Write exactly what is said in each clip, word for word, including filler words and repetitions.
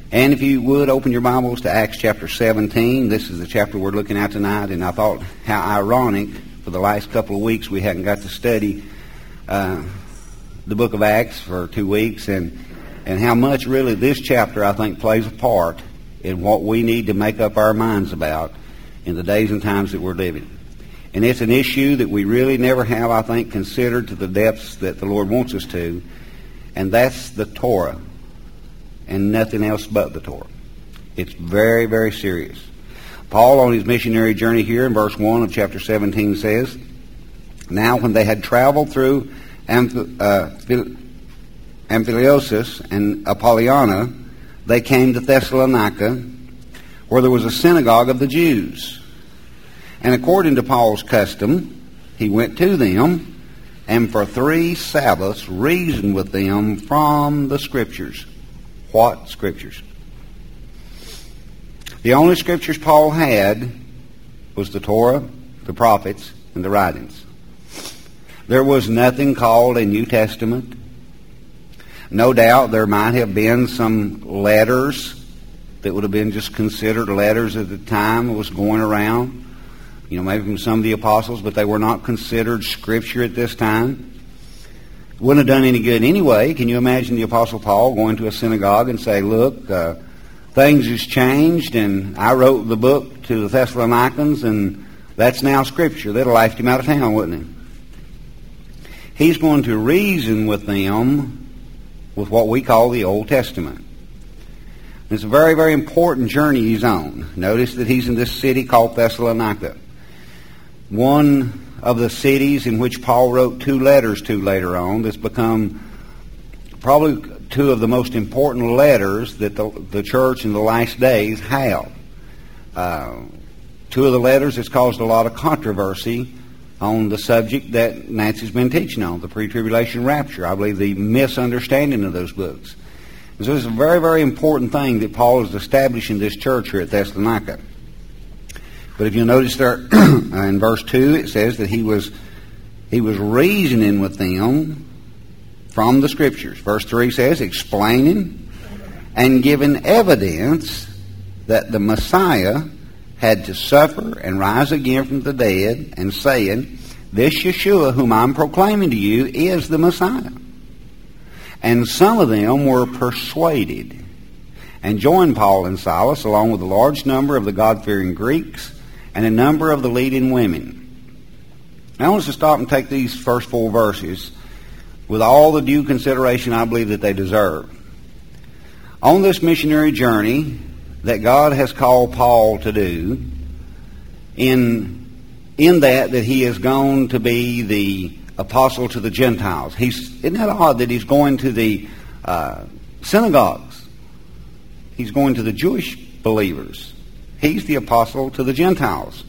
And if you would, open your Bibles to Acts chapter seventeen. This is the chapter we're looking at tonight, and I thought how ironic for the last couple of weeks we hadn't got to study uh, the book of Acts for two weeks, and, and how much really this chapter, I think, plays a part in what we need to make up our minds about in the days and times that we're living. And it's an issue that we really never have, I think, considered to the depths that the Lord wants us to, and that's the Torah. And nothing else but the Torah. It's very, very serious. Paul, on his missionary journey here in verse one of chapter seventeen, says, "Now when they had traveled through Amphi- uh, Amphilochus and Apollonia, they came to Thessalonica, where there was a synagogue of the Jews. And according to Paul's custom, he went to them, and for three Sabbaths reasoned with them from the Scriptures." What Scriptures? The only Scriptures Paul had was the Torah, the prophets, and the writings. There was nothing called a New Testament. No doubt there might have been some letters that would have been just considered letters at the time it was going around. You know, maybe from some of the apostles, but they were not considered Scripture at this time. Wouldn't have done any good anyway. Can you imagine the Apostle Paul going to a synagogue and say, look, uh, things has changed, and I wrote the book to the Thessalonians, and that's now Scripture. That'll laugh him out of town, wouldn't it? He's going to reason with them with what we call the Old Testament. It's a very, very important journey he's on. Notice that he's in this city called Thessalonica. One of the cities in which Paul wrote two letters to later on, that's become probably two of the most important letters that the, the church in the last days have. Uh, two of the letters that's caused a lot of controversy on the subject that Nancy's been teaching on, the pre-tribulation rapture. I believe the misunderstanding of those books. And so it's a very, very important thing that Paul is establishing this church here at Thessalonica. But if you'll notice there in verse two, it says that he was he was reasoning with them from the Scriptures. Verse three says, explaining and giving evidence that the Messiah had to suffer and rise again from the dead, and saying, this Yeshua whom I'm proclaiming to you is the Messiah. And some of them were persuaded and joined Paul and Silas along with a large number of the God-fearing Greeks and a number of the leading women. Now I want us to stop and take these first four verses with all the due consideration I believe that they deserve. On this missionary journey that God has called Paul to do, in, in that that he is going to be the apostle to the Gentiles. He's, isn't that odd that he's going to the uh, synagogues? He's going to the Jewish believers. He's the apostle to the Gentiles.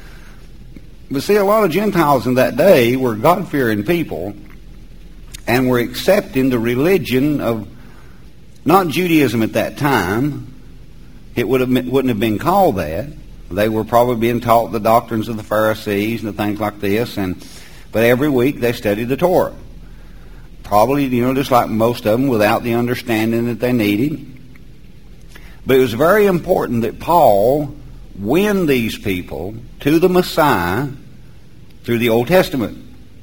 But see, a lot of Gentiles in that day were God-fearing people and were accepting the religion of, not Judaism at that time. It would have, wouldn't have been called that. They were probably being taught the doctrines of the Pharisees and things like this, and but every week they studied the Torah. Probably, you know, just like most of them, without the understanding that they needed. But it was very important that Paul win these people to the Messiah through the Old Testament.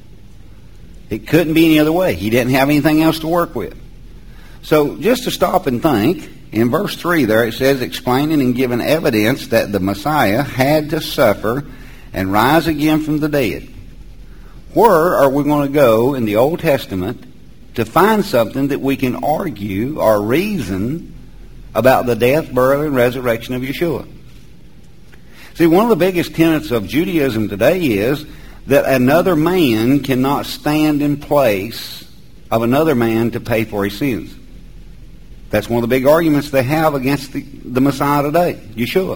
It couldn't be any other way. He didn't have anything else to work with. So just to stop and think, in verse three there it says, explaining and giving evidence that the Messiah had to suffer and rise again from the dead. Where are we going to go in the Old Testament to find something that we can argue or reason about the death, burial, and resurrection of Yeshua? See, one of the biggest tenets of Judaism today is that another man cannot stand in place of another man to pay for his sins. That's one of the big arguments they have against the, the Messiah today, Yeshua.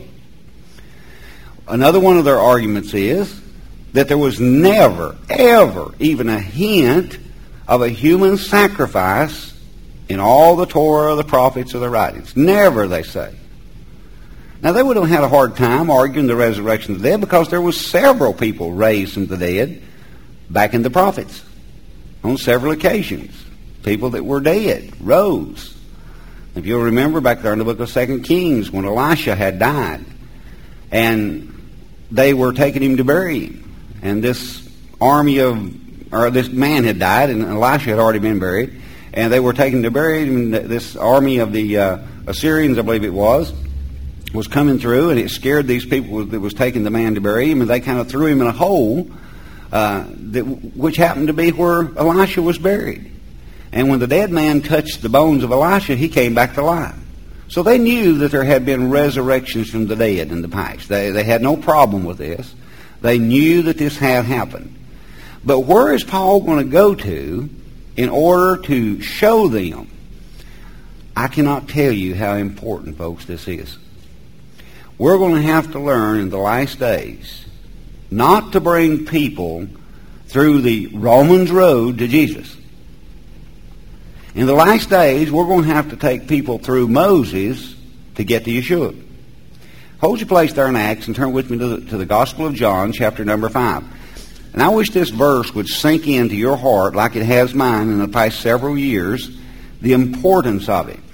Another one of their arguments is that there was never, ever, even a hint of a human sacrifice in all the Torah, the prophets, or the writings. Never, they say. Now, they would have had a hard time arguing the resurrection of the dead because there was several people raised from the dead back in the prophets on several occasions. People that were dead rose. If you'll remember back there in the book of Second Kings, when Elisha had died, and they were taking him to bury him, and this army of, or this man had died, and Elisha had already been buried, and they were taking to bury him, and this army of the uh, Assyrians, I believe it was, was coming through, and it scared these people that was taking the man to bury him, and they kind of threw him in a hole, uh, that, which happened to be where Elisha was buried. And when the dead man touched the bones of Elisha, he came back to life. So they knew that there had been resurrections from the dead in the past. They, they had no problem with this. They knew that this had happened. But where is Paul going to go to in order to show them? I cannot tell you how important, folks, this is. We're going to have to learn in the last days not to bring people through the Romans road to Jesus. In the last days, we're going to have to take people through Moses to get to Yeshua. Hold your place there in Acts and turn with me to the, to the Gospel of John, chapter number five. And I wish this verse would sink into your heart like it has mine in the past several years, the importance of it.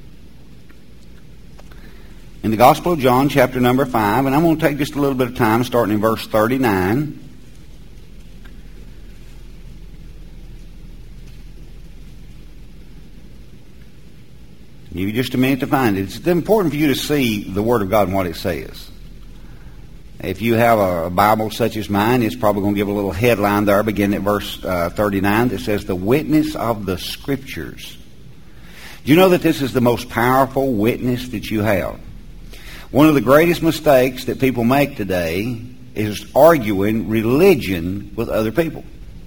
In the Gospel of John, chapter number five, and I'm going to take just a little bit of time, starting in verse thirty-nine. Give you just a minute to find it. It's important for you to see the Word of God and what it says. If you have a Bible such as mine, it's probably going to give a little headline there, beginning at verse uh, thirty-nine, that says, "The witness of the Scriptures." Do you know that this is the most powerful witness that you have? One of the greatest mistakes that people make today is arguing religion with other people.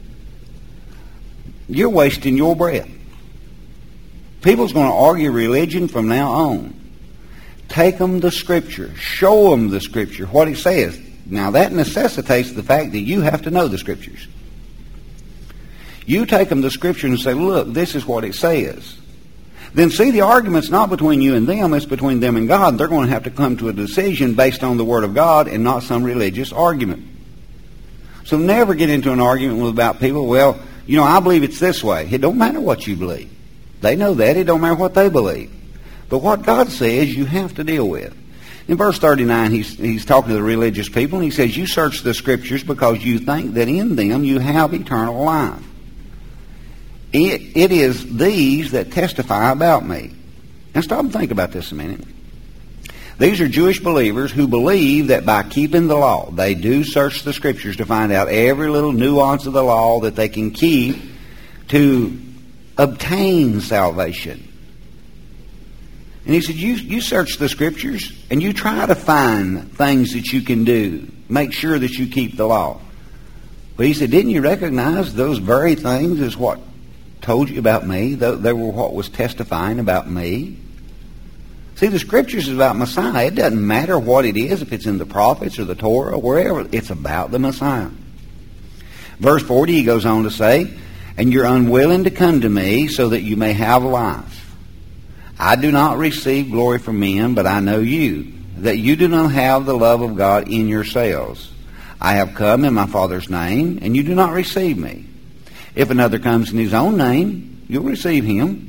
You're wasting your breath. People's going to argue religion from now on. Take them the Scripture. Show them the Scripture, what it says. Now, that necessitates the fact that you have to know the Scriptures. You take them the Scripture and say, look, this is what it says. Then see, the argument's not between you and them, it's between them and God. They're going to have to come to a decision based on the Word of God and not some religious argument. So never get into an argument with about people, well, you know, I believe it's this way. It don't matter what you believe. They know that. It don't matter what they believe. But what God says, you have to deal with. In verse thirty-nine, he's, he's talking to the religious people, and he says, "You search the Scriptures because you think that in them you have eternal life. It, it is these that testify about me." Now stop and think about this a minute. These are Jewish believers who believe that by keeping the law, they do search the Scriptures to find out every little nuance of the law that they can keep to obtain salvation. And he said, you, you search the Scriptures and you try to find things that you can do. Make sure that you keep the law. But he said, didn't you recognize those very things is what told you about me? They were what was testifying about me. See, the Scriptures is about Messiah. It doesn't matter what it is, if it's in the prophets or the Torah or wherever. It's about the Messiah. Verse forty, he goes on to say, "And you're unwilling to come to me so that you may have life. I do not receive glory from men, but I know you, that you do not have the love of God in yourselves. I have come in my Father's name, and you do not receive me. If another comes in his own name, you'll receive him."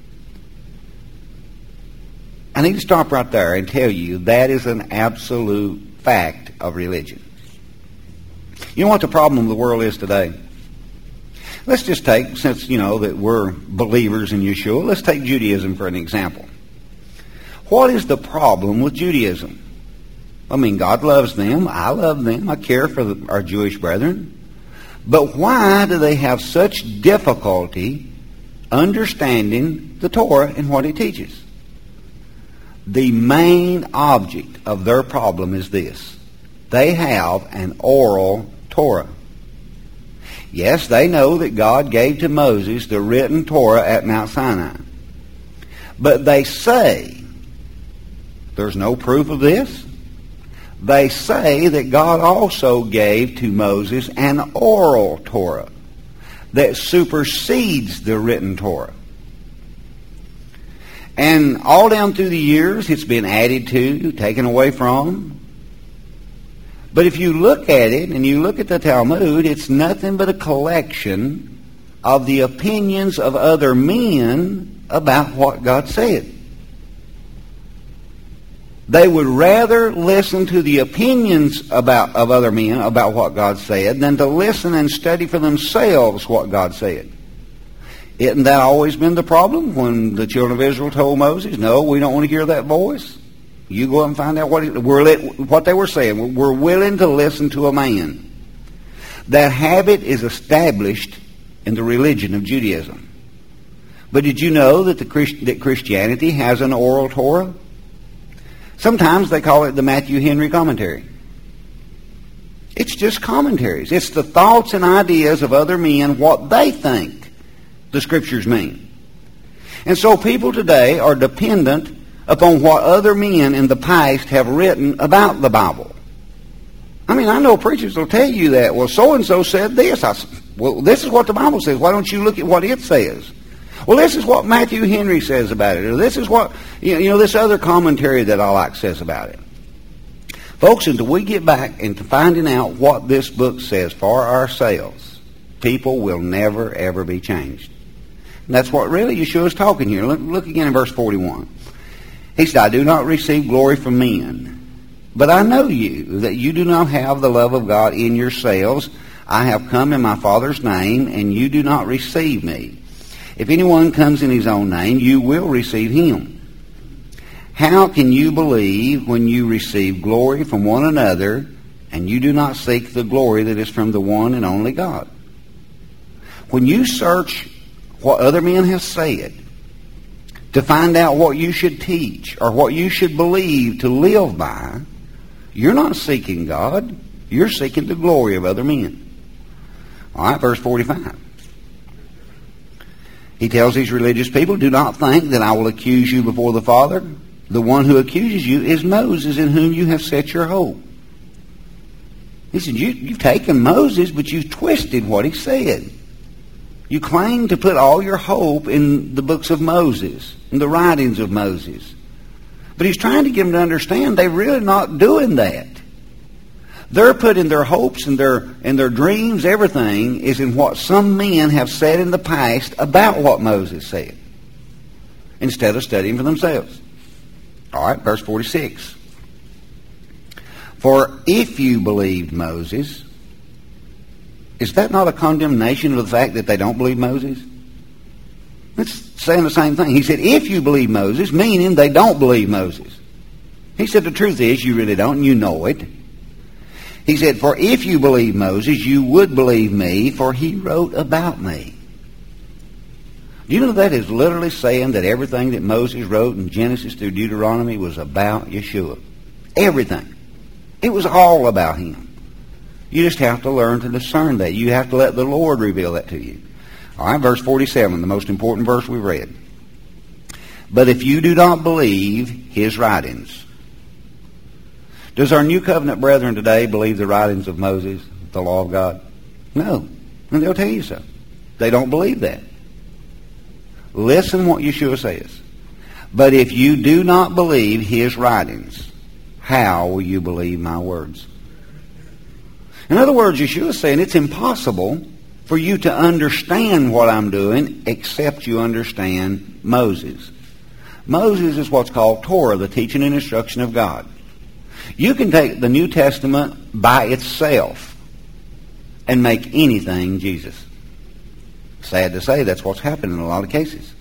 I need to stop right there and tell you that is an absolute fact of religion. You know what the problem of the world is today? Let's just take, since, you know, that we're believers in Yeshua, let's take Judaism for an example. What is the problem with Judaism? I mean, God loves them. I love them. I care for the, our Jewish brethren. But why do they have such difficulty understanding the Torah and what it teaches? The main object of their problem is this. They have an oral Torah. Yes, they know that God gave to Moses the written Torah at Mount Sinai. But they say, there's no proof of this. They say that God also gave to Moses an oral Torah that supersedes the written Torah. And all down through the years, it's been added to, taken away from. But if you look at it, and you look at the Talmud, it's nothing but a collection of the opinions of other men about what God said. They would rather listen to the opinions about of other men about what God said than to listen and study for themselves what God said. Isn't that always been the problem when the children of Israel told Moses, no, we don't want to hear that voice? You go and find out what, it, we're lit, what they were saying. We're willing to listen to a man. That habit is established in the religion of Judaism. But did you know that, the Christ, that Christianity has an oral Torah? Sometimes they call it the Matthew Henry Commentary. It's just commentaries. It's the thoughts and ideas of other men, what they think the Scriptures mean. And so people today are dependent upon what other men in the past have written about the Bible. I mean, I know preachers will tell you that, well, so-and-so said this. I, well, this is what the Bible says. Why don't you look at what it says? Well, this is what Matthew Henry says about it. Or this is what, you know, this other commentary that I like says about it. Folks, until we get back into finding out what this book says for ourselves, people will never, ever be changed. And that's what really Yeshua is talking here. Look, look again in verse forty-one. He said, I do not receive glory from men, but I know you, that you do not have the love of God in yourselves. I have come in my Father's name, and you do not receive me. If anyone comes in his own name, you will receive him. How can you believe when you receive glory from one another, and you do not seek the glory that is from the one and only God? When you search what other men have said to find out what you should teach or what you should believe to live by, you're not seeking God. You're seeking the glory of other men. All right, verse forty-five. He tells these religious people, do not think that I will accuse you before the Father. The one who accuses you is Moses, in whom you have set your hope. He said, you, you've taken Moses, but you've twisted what he said. You claim to put all your hope in the books of Moses, in the writings of Moses. But he's trying to get them to understand they're really not doing that. They're putting their hopes and their and their dreams, everything, is in what some men have said in the past about what Moses said, instead of studying for themselves. All right, verse forty-six. For if you believed Moses, is that not a condemnation of the fact that they don't believe Moses? It's saying the same thing. He said, if you believe Moses, meaning they don't believe Moses. He said, the truth is, you really don't, and you know it. He said, for if you believe Moses, you would believe me, for he wrote about me. Do you know that is literally saying that everything that Moses wrote in Genesis through Deuteronomy was about Yeshua? Everything. It was all about him. You just have to learn to discern that. You have to let the Lord reveal that to you. All right, verse forty-seven, the most important verse we read. But if you do not believe his writings. Does our New Covenant brethren today believe the writings of Moses, the law of God? No. And they'll tell you so. They don't believe that. Listen what Yeshua says. But if you do not believe his writings, how will you believe my words? In other words, Yeshua is saying it's impossible for you to understand what I'm doing except you understand Moses. Moses is what's called Torah, the teaching and instruction of God. You can take the New Testament by itself and make anything Jesus. Sad to say, that's what's happened in a lot of cases.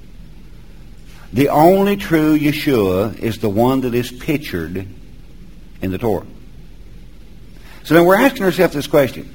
The only true Yeshua is the one that is pictured in the Torah. So then we're asking ourselves this question.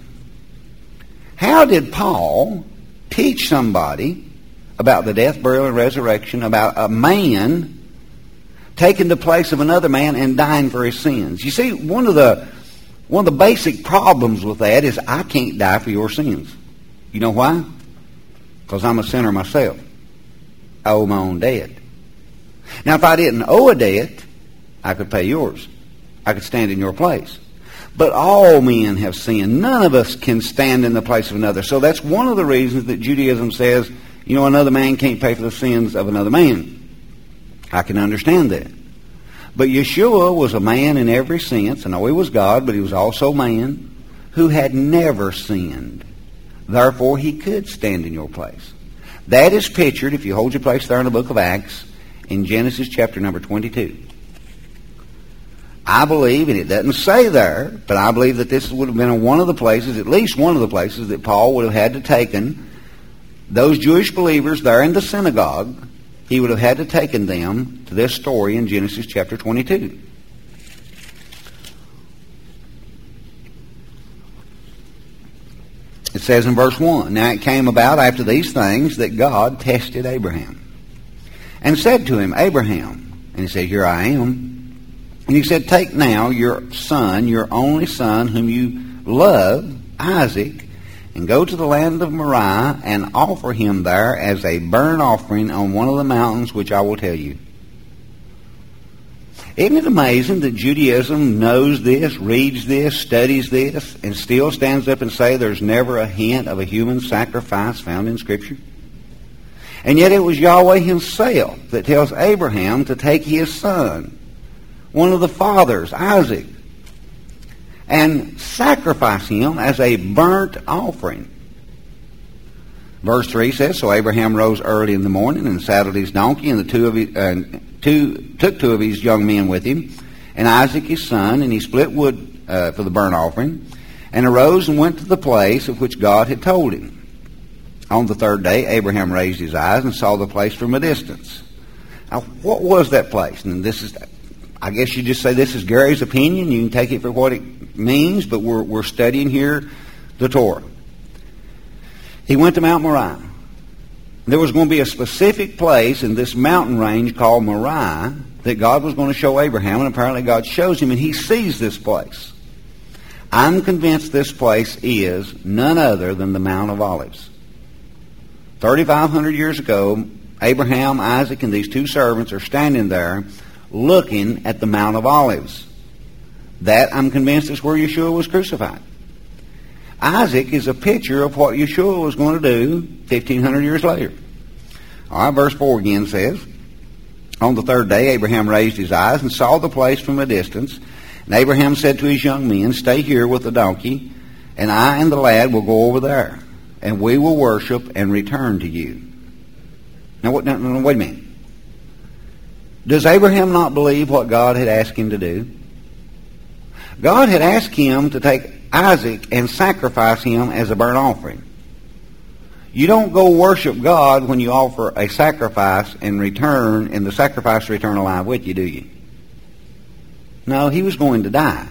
How did Paul teach somebody about the death, burial, and resurrection, about a man taking the place of another man and dying for his sins? You see, one of the one of the basic problems with that is I can't die for your sins. You know why? Because I'm a sinner myself. I owe my own debt. Now, if I didn't owe a debt, I could pay yours. I could stand in your place. But all men have sinned. None of us can stand in the place of another. So that's one of the reasons that Judaism says, you know, another man can't pay for the sins of another man. I can understand that. But Yeshua was a man in every sense. I know he was God, but he was also man who had never sinned. Therefore, he could stand in your place. That is pictured, if you hold your place there in the book of Acts, in Genesis chapter number twenty-two. I believe, and it doesn't say there, but I believe that this would have been one of the places, at least one of the places, that Paul would have had to taken those Jewish believers there in the synagogue. He would have had to taken them to this story in Genesis chapter twenty-two. It says in verse one, "Now it came about after these things that God tested Abraham, and said to him, Abraham. And he said, Here I am. And he said, Take now your son, your only son, whom you love, Isaac, and go to the land of Moriah, and offer him there as a burnt offering on one of the mountains which I will tell you." Isn't it amazing that Judaism knows this, reads this, studies this, and still stands up and says there's never a hint of a human sacrifice found in Scripture? And yet it was Yahweh himself that tells Abraham to take his son, one of the fathers, Isaac, and sacrifice him as a burnt offering. Verse three says, "So Abraham rose early in the morning and saddled his donkey, and the two of his, uh, two, took two of his young men with him, and Isaac his son, and he split wood uh, for the burnt offering, and arose and went to the place of which God had told him. On the third day, Abraham raised his eyes and saw the place from a distance." Now, what was that place? And this is, I guess you just say this is Gary's opinion. You can take it for what it means, but we're, we're studying here the Torah. He went to Mount Moriah. There was going to be a specific place in this mountain range called Moriah that God was going to show Abraham, and apparently God shows him, and he sees this place. I'm convinced this place is none other than the Mount of Olives. thirty-five hundred years ago, Abraham, Isaac, and these two servants are standing there looking at the Mount of Olives. That, I'm convinced, is where Yeshua was crucified. Isaac is a picture of what Yeshua was going to do fifteen hundred years later. All right, verse four again says, "On the third day, Abraham raised his eyes and saw the place from a distance. And Abraham said to his young men, Stay here with the donkey, and I and the lad will go over there, and we will worship and return to you." Now, what, now, now wait a minute. Does Abraham not believe what God had asked him to do? God had asked him to take Isaac and sacrifice him as a burnt offering. You don't go worship God when you offer a sacrifice and return, and the sacrifice return alive with you, do you? No, he was going to die.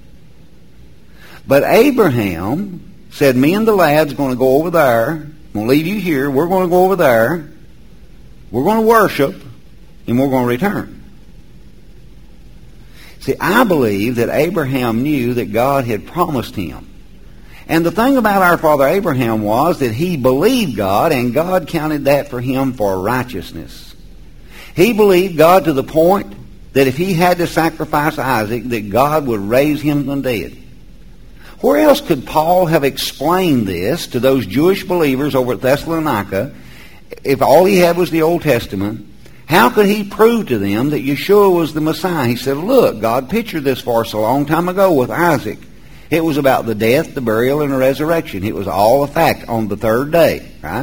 But Abraham said, me and the lad's going to go over there. I'm going to leave you here. We're going to go over there. We're going to worship, and we're going to return. See, I believe that Abraham knew that God had promised him. And the thing about our father Abraham was that he believed God, and God counted that for him for righteousness. He believed God to the point that if he had to sacrifice Isaac, that God would raise him from the dead. Where else could Paul have explained this to those Jewish believers over at Thessalonica if all he had was the Old Testament? How could he prove to them that Yeshua was the Messiah? He said, look, God pictured this for us a long time ago with Isaac. It was about the death, the burial, and the resurrection. It was all a fact on the third day, right?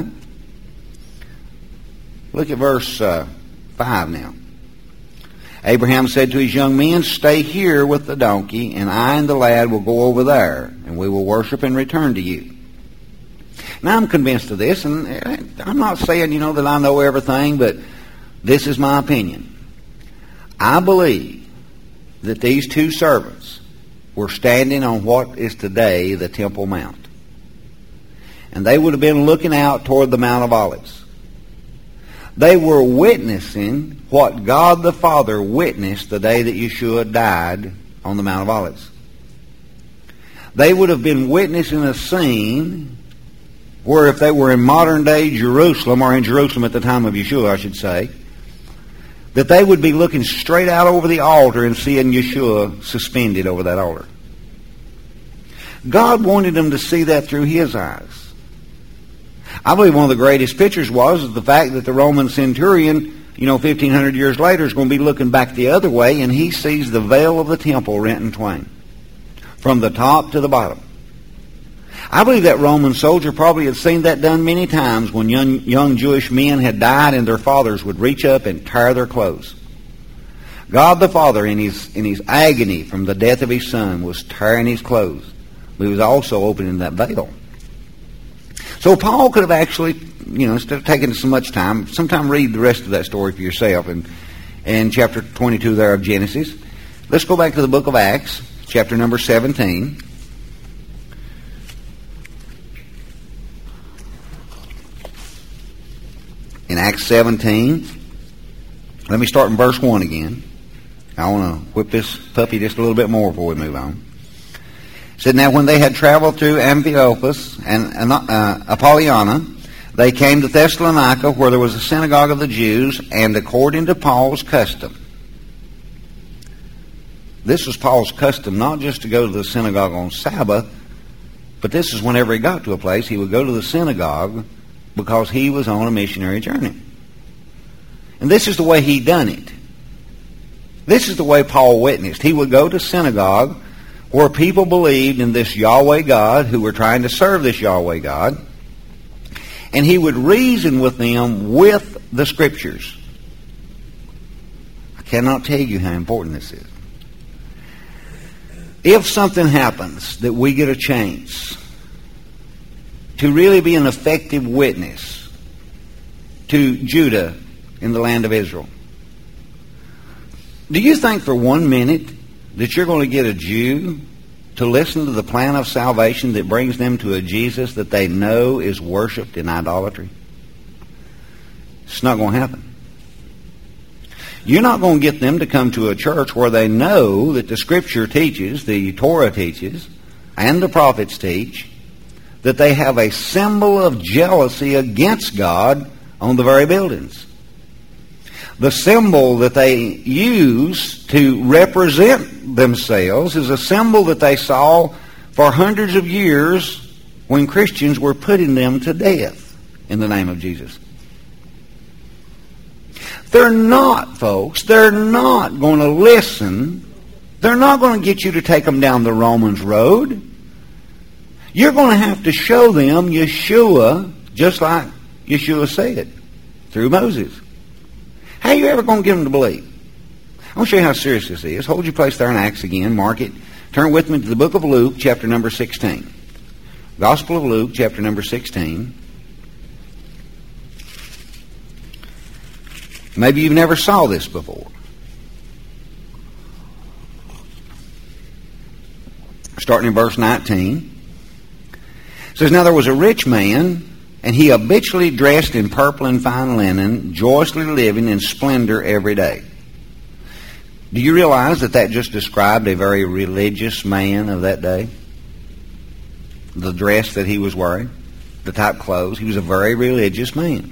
Look at verse uh, five now. Abraham said to his young men, Stay here with the donkey, and I and the lad will go over there, and we will worship and return to you. Now, I'm convinced of this, and I'm not saying, you know, that I know everything, but this is my opinion. I believe that these two servants were standing on what is today the Temple Mount. And they would have been looking out toward the Mount of Olives. They were witnessing what God the Father witnessed the day that Yeshua died on the Mount of Olives. They would have been witnessing a scene where, if they were in modern day Jerusalem, or in Jerusalem at the time of Yeshua, I should say, that they would be looking straight out over the altar and seeing Yeshua suspended over that altar. God wanted them to see that through His eyes. I believe one of the greatest pictures was the fact that the Roman centurion, you know, fifteen hundred years later is going to be looking back the other way, and he sees the veil of the temple rent in twain, from the top to the bottom. I believe that Roman soldier probably had seen that done many times when young, young Jewish men had died and their fathers would reach up and tear their clothes. God the Father, in his, in his agony from the death of his Son, was tearing his clothes. But he was also opening that veil. So Paul could have actually, you know, instead of taking so much time, sometime read the rest of that story for yourself in, in chapter twenty-two there of Genesis. Let's go back to the book of Acts, chapter number seventeen. In Acts seventeen, let me start in verse one again. I want to whip this puppy just a little bit more before we move on. It said, now when they had traveled through Amphipolis and uh, Apollonia, they came to Thessalonica, where there was a synagogue of the Jews, and according to Paul's custom. This was Paul's custom, not just to go to the synagogue on Sabbath, but this is whenever he got to a place, he would go to the synagogue because he was on a missionary journey. And this is the way he done it. This is the way Paul witnessed. He would go to synagogue where people believed in this Yahweh God, who were trying to serve this Yahweh God, and he would reason with them with the Scriptures. I cannot tell you how important this is. If something happens that we get a chance to really be an effective witness to Judah in the land of Israel, do you think for one minute that you're going to get a Jew to listen to the plan of salvation that brings them to a Jesus that they know is worshipped in idolatry? It's not going to happen. You're not going to get them to come to a church where they know that the Scripture teaches, the Torah teaches, and the prophets teach, that they have a symbol of jealousy against God on the very buildings. The symbol that they use to represent themselves is a symbol that they saw for hundreds of years when Christians were putting them to death in the name of Jesus. They're not, folks, they're not going to listen. They're not going to get you to take them down the Romans road. You're going to have to show them Yeshua just like Yeshua said through Moses. How are you ever going to get them to believe? I'm going to show you how serious this is. Hold your place there in Acts again. Mark it. Turn with me to the book of Luke, chapter number sixteen. Gospel of Luke, chapter number sixteen. Maybe you've never saw this before. Starting in verse nineteen. It says, now there was a rich man, and he habitually dressed in purple and fine linen, joyously living in splendor every day. Do you realize that that just described a very religious man of that day? The dress that he was wearing, the type of clothes. He was a very religious man.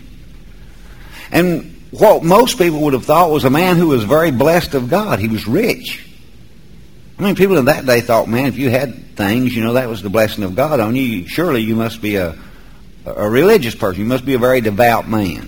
And what most people would have thought was a man who was very blessed of God. He was rich. I mean, people in that day thought, man, if you had things, you know, that was the blessing of God on you. Surely you must be a A religious person. You must be a very devout man.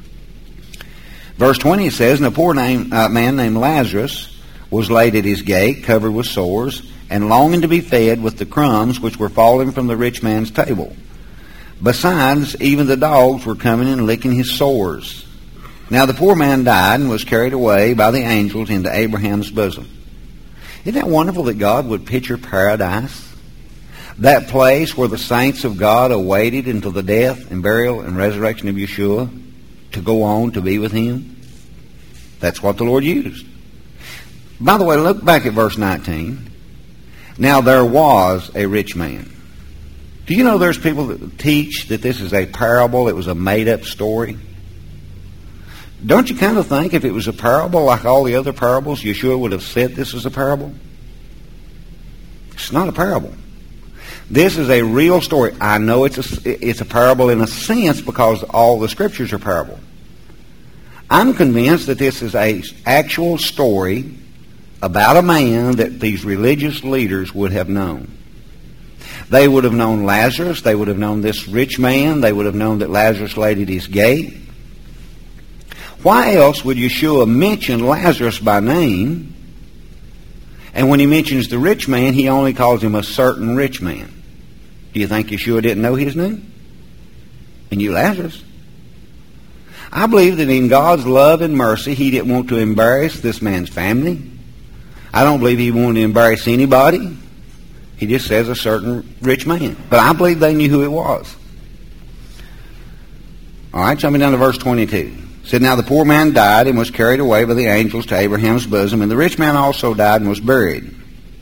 Verse twenty says, and a poor name, uh, man named Lazarus was laid at his gate, covered with sores, and longing to be fed with the crumbs which were falling from the rich man's table. Besides, even the dogs were coming and licking his sores. Now the poor man died and was carried away by the angels into Abraham's bosom. Isn't that wonderful that God would picture paradise? That place where the saints of God awaited until the death and burial and resurrection of Yeshua to go on to be with Him. That's what the Lord used. By the way, look back at verse nineteen. Now there was a rich man. Do you know there's people that teach that this is a parable, it was a made-up story? Don't you kind of think if it was a parable like all the other parables, Yeshua would have said this is a parable? It's not a parable. This is a real story. I know it's a, it's a parable in a sense because all the Scriptures are parable. I'm convinced that this is an actual story about a man that these religious leaders would have known. They would have known Lazarus. They would have known this rich man. They would have known that Lazarus laid at his gate. Why else would Yeshua mention Lazarus by name? And when he mentions the rich man, he only calls him a certain rich man. Do you think Yeshua didn't know his name? He knew Lazarus. I believe that in God's love and mercy, he didn't want to embarrass this man's family. I don't believe he wanted to embarrass anybody. He just says a certain rich man. But I believe they knew who it was. All right, jumping down to verse twenty-two. It said, now the poor man died and was carried away by the angels to Abraham's bosom, and the rich man also died and was buried.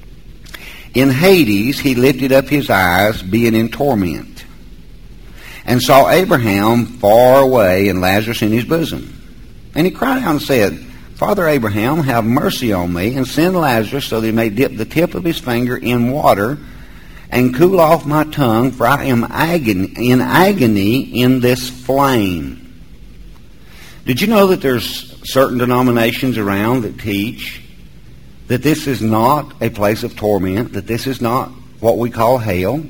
In Hades he lifted up his eyes, being in torment, and saw Abraham far away and Lazarus in his bosom. And he cried out and said, Father Abraham, have mercy on me, and send Lazarus so that he may dip the tip of his finger in water and cool off my tongue, for I am agony, in agony in this flame. Did you know that there's certain denominations around that teach that this is not a place of torment, that this is not what we call hell?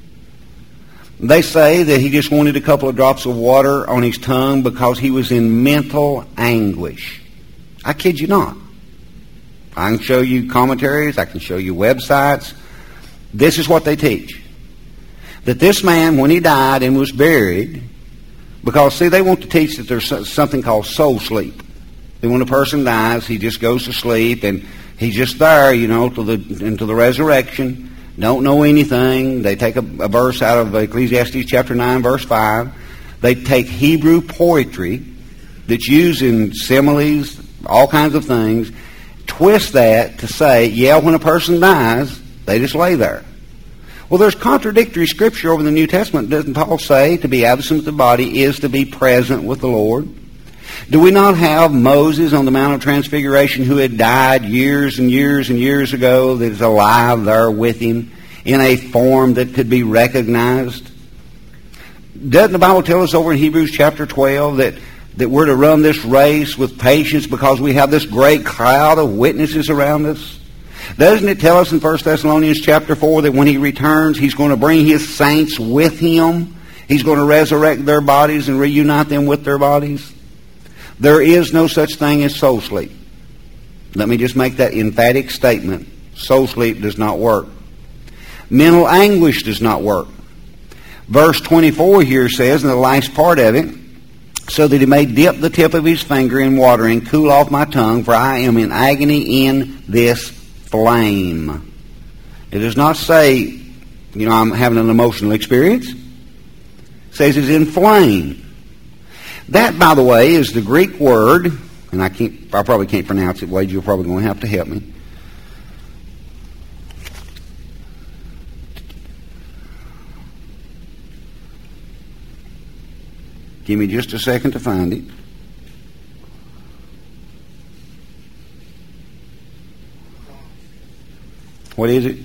They say that he just wanted a couple of drops of water on his tongue because he was in mental anguish. I kid you not. I can show you commentaries. I can show you websites. This is what they teach. That this man, when he died and was buried, because, see, they want to teach that there's something called soul sleep. That when a person dies, he just goes to sleep and he's just there, you know, till the, until the resurrection. Don't know anything. They take a, a verse out of Ecclesiastes chapter nine, verse five. They take Hebrew poetry that's used in similes, all kinds of things, twist that to say, yeah, when a person dies, they just lay there. Well, there's contradictory scripture over the New Testament. Doesn't Paul say to be absent with the body is to be present with the Lord? Do we not have Moses on the Mount of Transfiguration, who had died years and years and years ago, that is alive there with him in a form that could be recognized? Doesn't the Bible tell us over in Hebrews chapter twelve that, that we're to run this race with patience because we have this great cloud of witnesses around us? Doesn't it tell us in First Thessalonians chapter four that when he returns, he's going to bring his saints with him? He's going to resurrect their bodies and reunite them with their bodies? There is no such thing as soul sleep. Let me just make that emphatic statement. Soul sleep does not work. Mental anguish does not work. Verse twenty-four here says, in the last part of it, so that he may dip the tip of his finger in water and cool off my tongue, for I am in agony in this flame. It does not say, you know, I'm having an emotional experience. It says it's in flame. That, by the way, is the Greek word, and I can't, I probably can't pronounce it, Wade, you're probably going to have to help me. Give me just a second to find it. What is it?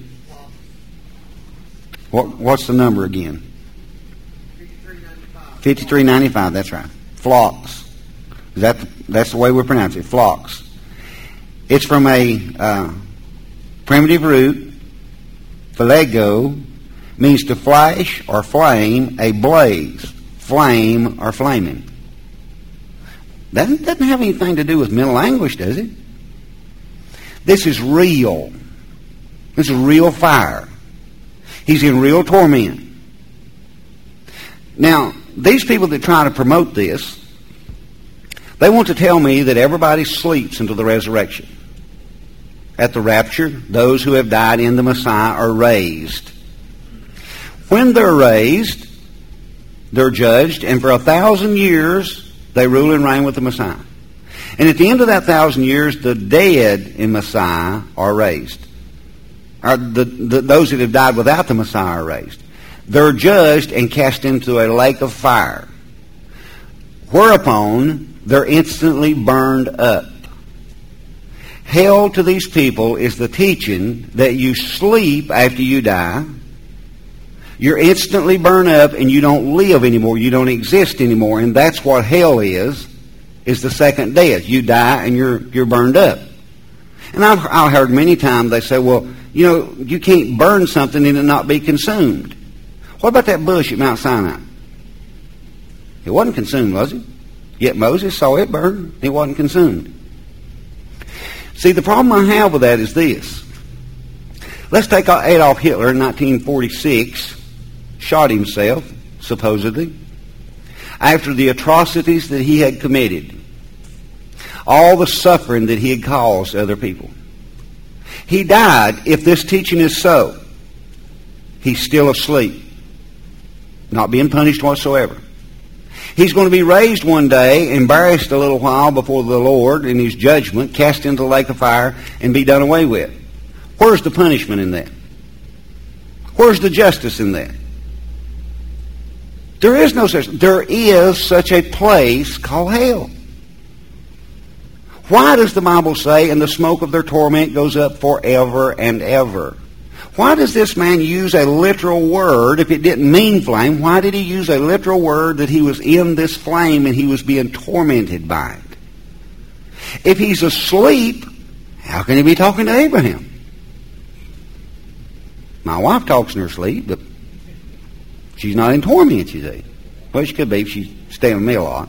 What, what's the number again? fifty-three ninety-five, that's right. Phlox. Is that the, that's the way we pronounce it, phlox. It's from a uh, primitive root, philego, means to flash or flame, a blaze, flame or flaming. That doesn't have anything to do with mental anguish, does it? This is real. This is real fire. He's in real torment. Now, these people that try to promote this, they want to tell me that everybody sleeps until the resurrection. At the rapture, those who have died in the Messiah are raised. When they're raised, they're judged, and for a thousand years, they rule and reign with the Messiah. And at the end of that thousand years, the dead in Messiah are raised. Or the, the, those that have died without the Messiah are raised. They're judged and cast into a lake of fire, whereupon they're instantly burned up. Hell to these people is the teaching that you sleep after you die. You're instantly burned up and you don't live anymore. You don't exist anymore. And that's what hell is, is the second death. You die and you're you're burned up. And I've, I've heard many times they say, well, you know, you can't burn something and it not be consumed. What about that bush at Mount Sinai? It wasn't consumed, was it? Yet Moses saw it burn. It wasn't consumed. See, the problem I have with that is this. Let's take Adolf Hitler in nineteen forty-six, shot himself, supposedly. after the atrocities that he had committed, all the suffering that he had caused other people. He died. If this teaching is so, he's still asleep, not being punished whatsoever. He's going to be raised one day, embarrassed a little while before the Lord in his judgment, cast into the lake of fire, and be done away with. Where's the punishment in that? Where's the justice in that? There is no such. There is such a place called hell. Why does the Bible say, and the smoke of their torment goes up forever and ever? Why does this man use a literal word? If it didn't mean flame, why did he use a literal word that he was in this flame and he was being tormented by it? If he's asleep, how can he be talking to Abraham? My wife talks in her sleep, but she's not in torment, you see. Well, she could be if she's staying with me a lot.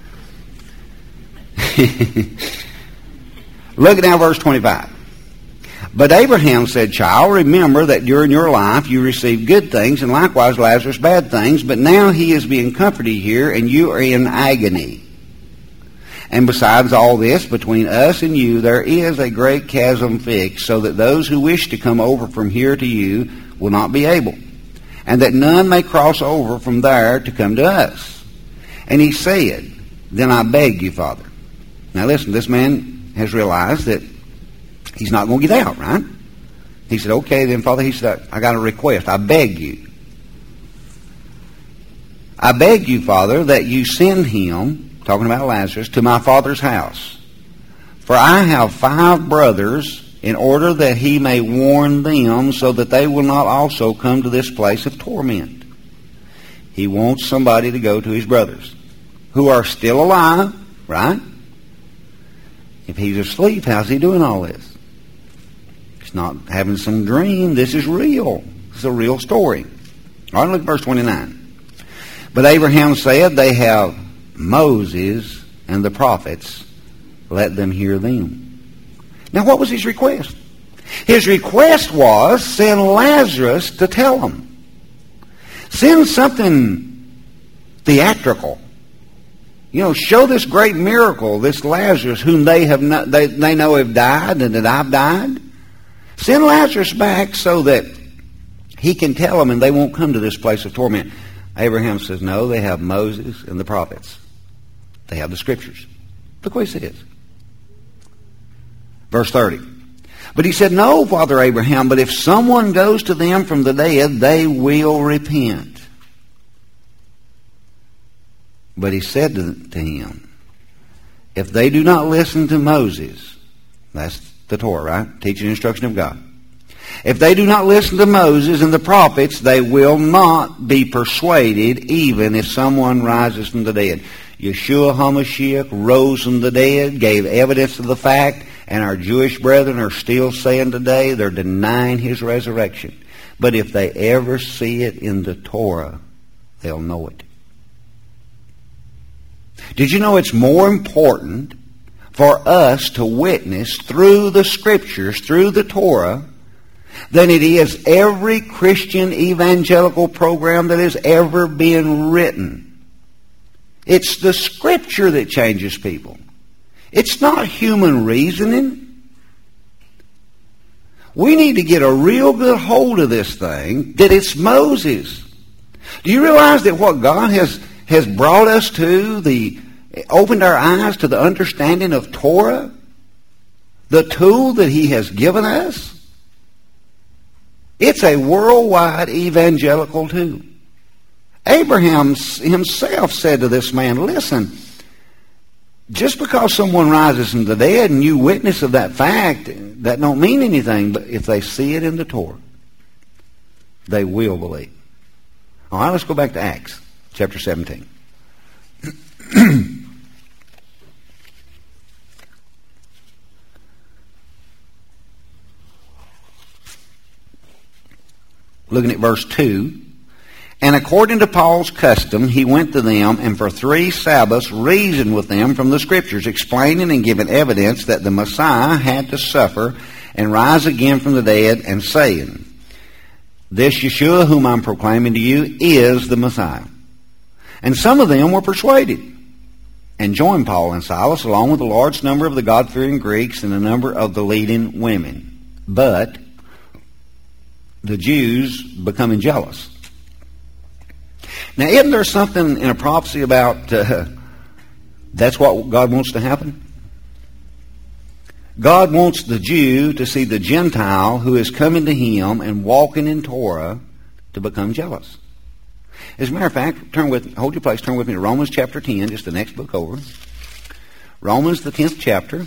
Look at now verse twenty-five. But Abraham said, Child, remember that during your life you received good things, and likewise Lazarus bad things, but now he is being comforted here, and you are in agony. And besides all this, between us and you there is a great chasm fixed, so that those who wish to come over from here to you will not be able, and that none may cross over from there to come to us. And he said, Then I beg you, Father. Now listen, this man has realized that he's not going to get out, right? He said, okay, then, Father, he said, I got a request. I beg you. I beg you, Father, that you send him, talking about Lazarus, to my father's house. For I have five brothers, in order that he may warn them, so that they will not also come to this place of torment. He wants somebody to go to his brothers, who are still alive, right? If he's asleep, how's he doing all this? He's not having some dream. This is real. This is a real story. All right, look at verse twenty-nine. But Abraham said, They have Moses and the prophets. Let them hear them. Now, what was his request? His request was, send Lazarus to tell them. Send something theatrical. You know, show this great miracle, this Lazarus, whom they have not, they, they know have died and that I've died. Send Lazarus back so that he can tell them and they won't come to this place of torment. Abraham says, no, they have Moses and the prophets. They have the scriptures. Look what he says. Verse thirty. But he said, no, Father Abraham, but if someone goes to them from the dead, they will repent. But he said to, to him, if they do not listen to Moses, that's the Torah, right? Teaching and instruction of God. If they do not listen to Moses and the prophets, they will not be persuaded, even if someone rises from the dead. Yeshua HaMashiach rose from the dead, gave evidence of the fact, and our Jewish brethren are still saying today they're denying his resurrection. But if they ever see it in the Torah, they'll know it. Did you know it's more important for us to witness through the Scriptures, through the Torah, than it is every Christian evangelical program that has ever been written? It's the Scripture that changes people. It's not human reasoning. We need to get a real good hold of this thing, that it's Moses. Do you realize that what God has has brought us to, the opened our eyes to the understanding of Torah, the tool that he has given us? It's a worldwide evangelical tool. Abraham himself said to this man, listen, just because someone rises from the dead and you witness of that fact, that don't mean anything, but if they see it in the Torah, they will believe. All right, let's go back to Acts. Chapter seventeen. Looking at verse two. And according to Paul's custom, he went to them and for three Sabbaths reasoned with them from the Scriptures, explaining and giving evidence that the Messiah had to suffer and rise again from the dead, and saying, this Yeshua whom I'm proclaiming to you is the Messiah. And some of them were persuaded and joined Paul and Silas along with a large number of the God-fearing Greeks and a number of the leading women. But the Jews becoming jealous. Now, isn't there something in a prophecy about uh, that's what God wants to happen? God wants the Jew to see the Gentile who is coming to him and walking in Torah to become jealous. As a matter of fact, turn with hold your place, turn with me to Romans chapter ten, just the next book over. Romans, the tenth chapter.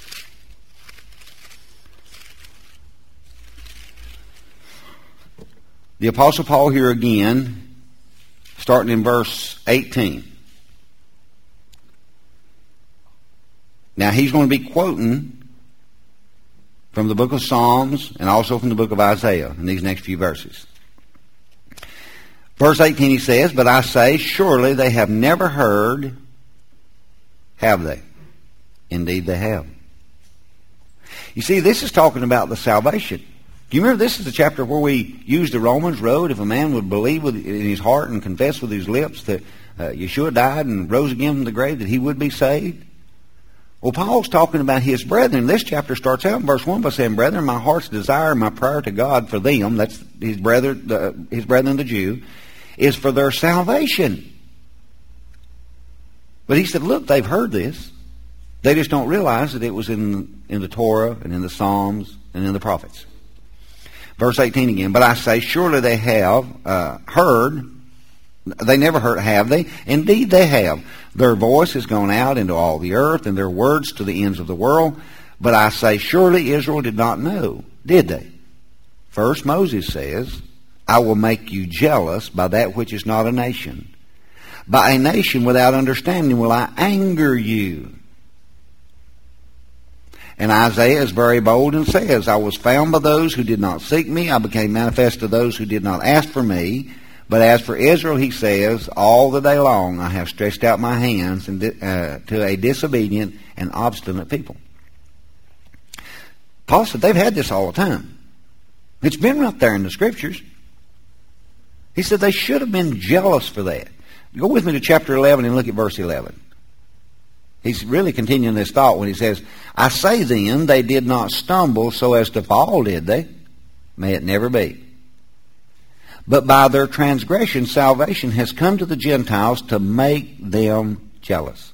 The Apostle Paul here again, starting in verse eighteen. Now he's going to be quoting from the book of Psalms and also from the book of Isaiah in these next few verses. Verse eighteen he says, "But I say, surely they have never heard, have they? Indeed they have." You see, this is talking about the salvation. Do you remember this is the chapter where we used the Romans road? If a man would believe with, in his heart and confess with his lips that uh, Yeshua died and rose again from the grave, that he would be saved. Well, Paul's talking about his brethren. This chapter starts out in verse one by saying, "Brethren, my heart's desire and my prayer to God for them," that's his brother, the, his brethren the Jew, "is for their salvation." But he said, look, they've heard this. They just don't realize that it was in, in the Torah and in the Psalms and in the prophets. Verse eighteen again, "But I say, surely they have uh, heard." They never heard, have they? Indeed they have. "Their voice has gone out into all the earth, and their words to the ends of the world. But I say, surely Israel did not know, did they? First Moses says, I will make you jealous by that which is not a nation. By a nation without understanding will I anger you." And Isaiah is very bold and says, "I was found by those who did not seek me. I became manifest to those who did not ask for me. But as for Israel," he says, "all the day long I have stretched out my hands and, uh, to a disobedient and obstinate people." Paul said they've had this all the time. It's been right there in the Scriptures. He said they should have been jealous for that. Go with me to chapter eleven and look at verse eleven. He's really continuing this thought when he says, "I say then, they did not stumble so as to fall, did they? May it never be. But by their transgression, salvation has come to the Gentiles to make them jealous."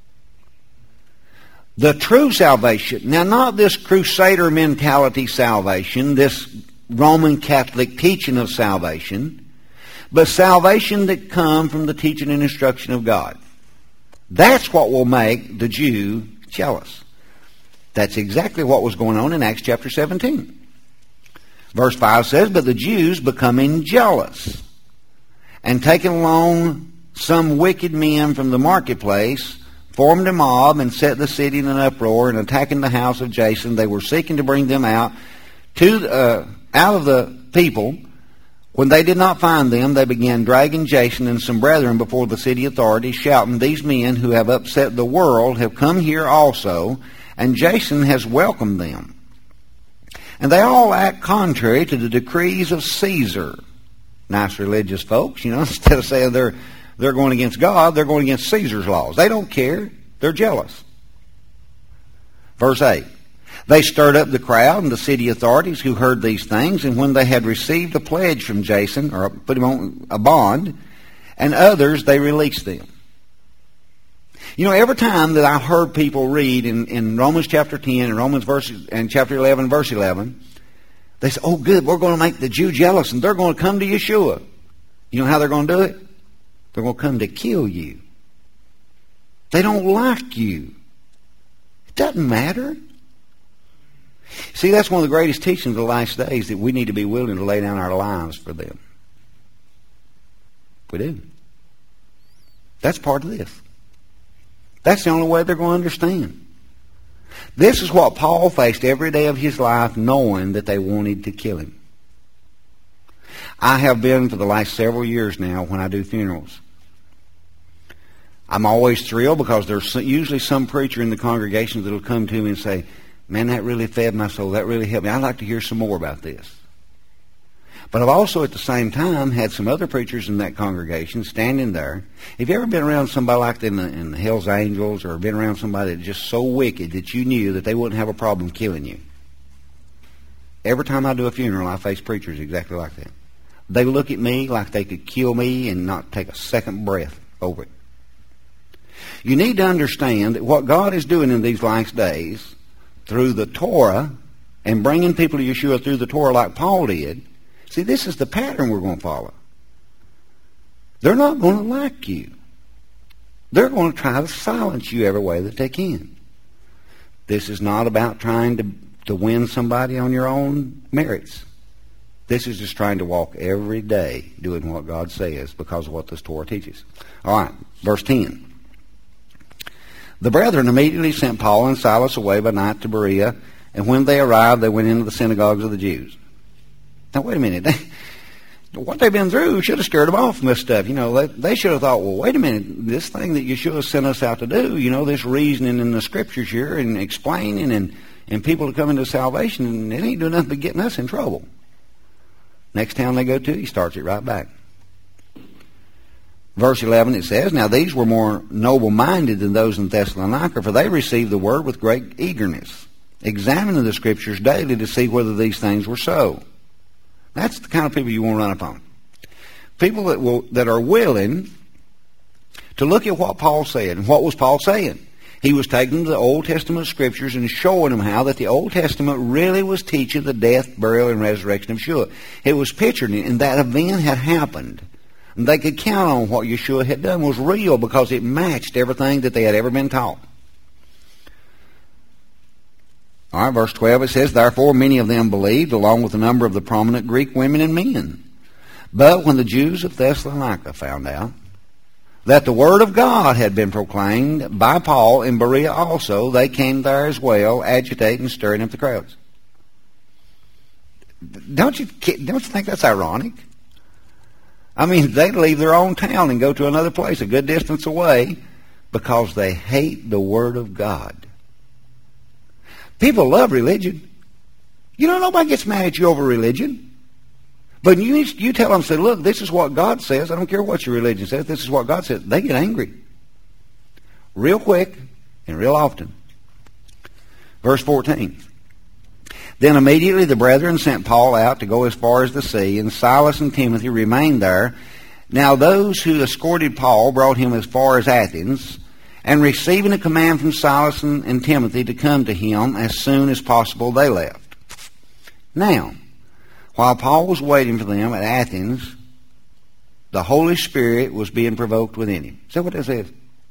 The true salvation, now not this crusader mentality salvation, this Roman Catholic teaching of salvation, but salvation that comes from the teaching and instruction of God. That's what will make the Jew jealous. That's exactly what was going on in Acts chapter seventeen. Verse five says, "But the Jews becoming jealous, and taking along some wicked men from the marketplace, formed a mob and set the city in an uproar, and attacking the house of Jason, they were seeking to bring them out to uh, out of the people. When they did not find them, they began dragging Jason and some brethren before the city authorities, shouting, 'These men who have upset the world have come here also, and Jason has welcomed them. And they all act contrary to the decrees of Caesar.'" Nice religious folks, you know, instead of saying they're they're going against God, they're going against Caesar's laws. They don't care. They're jealous. Verse eight. "They stirred up the crowd and the city authorities who heard these things, and when they had received a pledge from Jason, or put him on a bond, and others, they released them." You know, every time that I've heard people read in, in Romans chapter ten and Romans verse and chapter eleven, verse eleven, they say, "Oh, good, we're going to make the Jew jealous, and they're going to come to Yeshua." You know how they're going to do it? They're going to come to kill you. They don't like you. It doesn't matter. See, that's one of the greatest teachings of the last days, that we need to be willing to lay down our lives for them. We do. That's part of this. That's the only way they're going to understand. This is what Paul faced every day of his life, knowing that they wanted to kill him. I have been for the last several years now when I do funerals. I'm always thrilled because there's usually some preacher in the congregation that will come to me and say, "Man, that really fed my soul. That really helped me. I'd like to hear some more about this." But I've also at the same time had some other preachers in that congregation standing there. Have you ever been around somebody like that in the, in the Hells Angels, or been around somebody that's just so wicked that you knew that they wouldn't have a problem killing you? Every time I do a funeral, I face preachers exactly like that. They look at me like they could kill me and not take a second breath over it. You need to understand that what God is doing in these last days through the Torah and bringing people to Yeshua through the Torah like Paul did. See, this is the pattern we're going to follow. They're not going to like you. They're going to try to silence you every way that they can. This is not about trying to, to win somebody on your own merits. This is just trying to walk every day doing what God says because of what this Torah teaches. All right, verse ten. The brethren immediately sent Paul and Silas away by night to Berea, and when they arrived, they went into the synagogues of the Jews. Now, wait a minute. They, what they've been through should have scared them off from this stuff. You know, they, they should have thought, well, wait a minute. This thing that Yeshua sent us out to do, you know, this reasoning in the Scriptures here and explaining and, and people to come into salvation, and it ain't doing nothing but getting us in trouble. Next town they go to, he starts it right back. Verse eleven, it says, Now these were more noble-minded than those in Thessalonica, for they received the word with great eagerness, examining the Scriptures daily to see whether these things were so. That's the kind of people you want to run upon. People that will that are willing to look at what Paul said. And what was Paul saying? He was taking the Old Testament Scriptures and showing them how that the Old Testament really was teaching the death, burial, and resurrection of Yeshua. It was pictured, and that event had happened. And they could count on what Yeshua had done was real because it matched everything that they had ever been taught. All right, verse twelve, it says, Therefore many of them believed, along with a number of the prominent Greek women and men. But when the Jews of Thessalonica found out that the word of God had been proclaimed by Paul in Berea also, they came there as well, agitating and stirring up the crowds. Don't you, don't you think that's ironic? I mean, they leave their own town and go to another place a good distance away because they hate the word of God. People love religion. You know, nobody gets mad at you over religion. But you you tell them, say, look, this is what God says. I don't care what your religion says. This is what God says. They get angry. Real quick and real often. Verse fourteen. Then immediately the brethren sent Paul out to go as far as the sea, and Silas and Timothy remained there. Now those who escorted Paul brought him as far as Athens, and receiving a command from Silas and, and Timothy to come to him as soon as possible, they left. Now, while Paul was waiting for them at Athens, the Holy Spirit was being provoked within him. Is that what that says?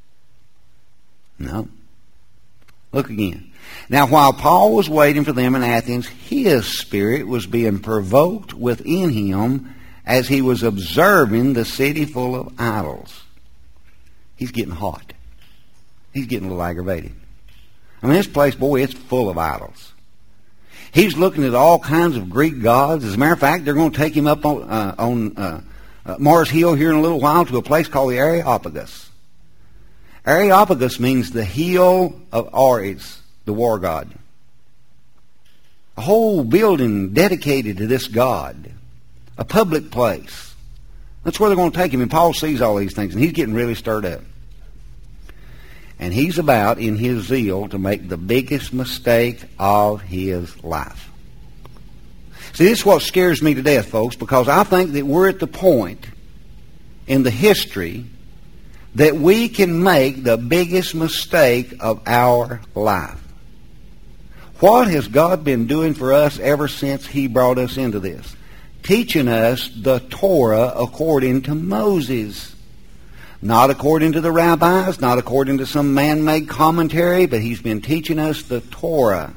No. Look again. Now, while Paul was waiting for them in Athens, his spirit was being provoked within him as he was observing the city full of idols. He's getting hot. He's getting a little aggravated. I mean, this place, boy, it's full of idols. He's looking at all kinds of Greek gods. As a matter of fact, they're going to take him up on, uh, on uh, uh, Mars Hill here in a little while to a place called the Areopagus. Areopagus means the hill of Ares, the war god. A whole building dedicated to this god. A public place. That's where they're going to take him. And Paul sees all these things, and he's getting really stirred up. And he's about, in his zeal, to make the biggest mistake of his life. See, this is what scares me to death, folks, because I think that we're at the point in the history that we can make the biggest mistake of our life. What has God been doing for us ever since He brought us into this? Teaching us the Torah according to Moses. Not according to the rabbis, not according to some man-made commentary, but He's been teaching us the Torah.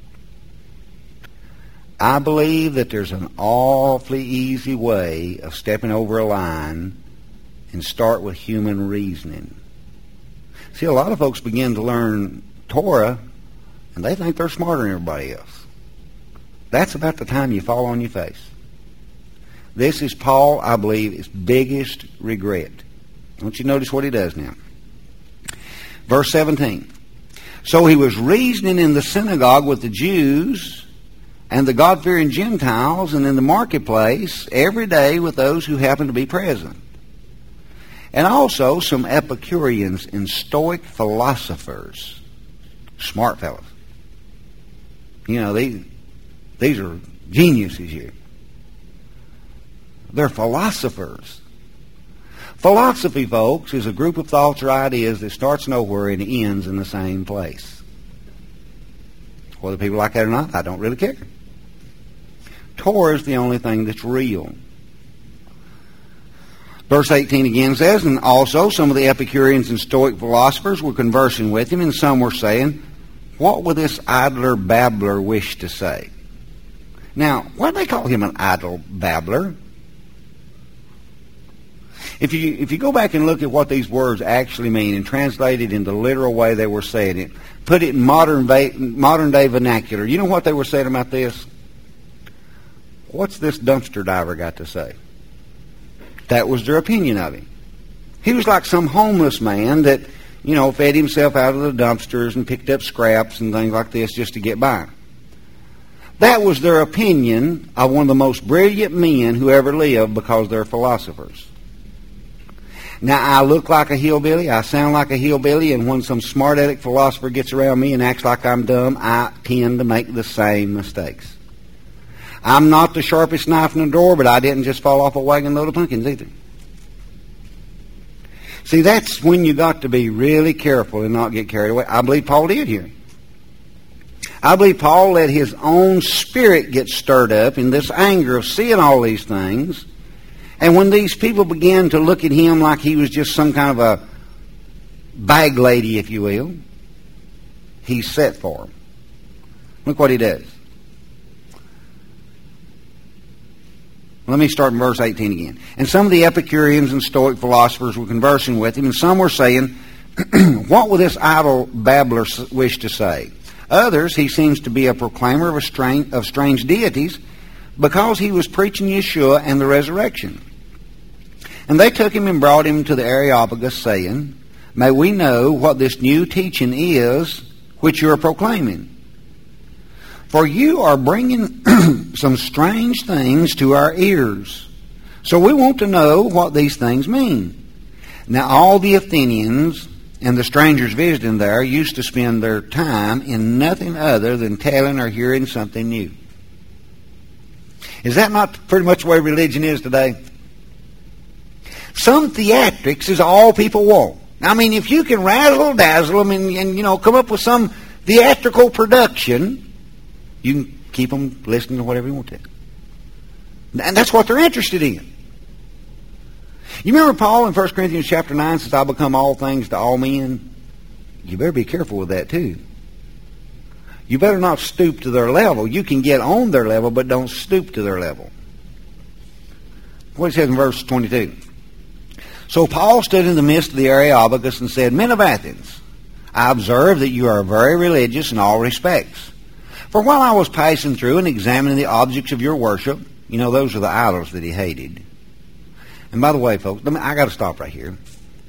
I believe that there's an awfully easy way of stepping over a line and start with human reasoning. See, a lot of folks begin to learn Torah, and they think they're smarter than everybody else. That's about the time you fall on your face. This is Paul, I believe, his biggest regret. Don't you notice what he does now? Verse seventeen. So he was reasoning in the synagogue with the Jews and the God-fearing Gentiles and in the marketplace every day with those who happen to be present. And also some Epicureans and Stoic philosophers. Smart fellows. You know, these, these are geniuses here. They're philosophers. Philosophy, folks, is a group of thoughts or ideas that starts nowhere and ends in the same place. Whether people like that or not, I don't really care. Torah is the only thing that's real. Verse eighteen again says, and also some of the Epicureans and Stoic philosophers were conversing with him, and some were saying, what would this idler babbler wish to say? Now, why do they call him an idle babbler? If you if you go back and look at what these words actually mean and translate it in the literal way they were saying it, put it in modern va- modern day vernacular, you know what they were saying about this? What's this dumpster diver got to say? That was their opinion of him. He was like some homeless man that, you know, fed himself out of the dumpsters and picked up scraps and things like this just to get by. That was their opinion of one of the most brilliant men who ever lived because they're philosophers. Now, I look like a hillbilly, I sound like a hillbilly, and when some smart-aleck philosopher gets around me and acts like I'm dumb, I tend to make the same mistakes. I'm not the sharpest knife in the drawer, but I didn't just fall off a wagon load of pumpkins either. See, that's when you got to be really careful and not get carried away. I believe Paul did here. I believe Paul let his own spirit get stirred up in this anger of seeing all these things. And when these people began to look at him like he was just some kind of a bag lady, if you will, he set for them. Look what he does. Let me start in verse eighteen again. And some of the Epicureans and Stoic philosophers were conversing with him, and some were saying, what will this idle babbler wish to say? Others, he seems to be a proclaimer of, a strange, of strange deities because he was preaching Yeshua and the resurrection. And they took him and brought him to the Areopagus, saying, may we know what this new teaching is which you are proclaiming. For you are bringing some strange things to our ears. So we want to know what these things mean. Now all the Athenians and the strangers visiting there used to spend their time in nothing other than telling or hearing something new. Is that not pretty much the way religion is today? Some theatrics is all people want. I mean, if you can razzle dazzle them and, and you know come up with some theatrical production, you can keep them listening to whatever you want to. And that's what they're interested in. You remember Paul in First Corinthians chapter nine says, I'll become all things to all men? You better be careful with that too. You better not stoop to their level. You can get on their level, but don't stoop to their level. What it says in verse twenty-two. So Paul stood in the midst of the Areopagus and said, men of Athens, I observe that you are very religious in all respects. For while I was passing through and examining the objects of your worship, you know, those are the idols that he hated. And by the way, folks, let me, I got to stop right here.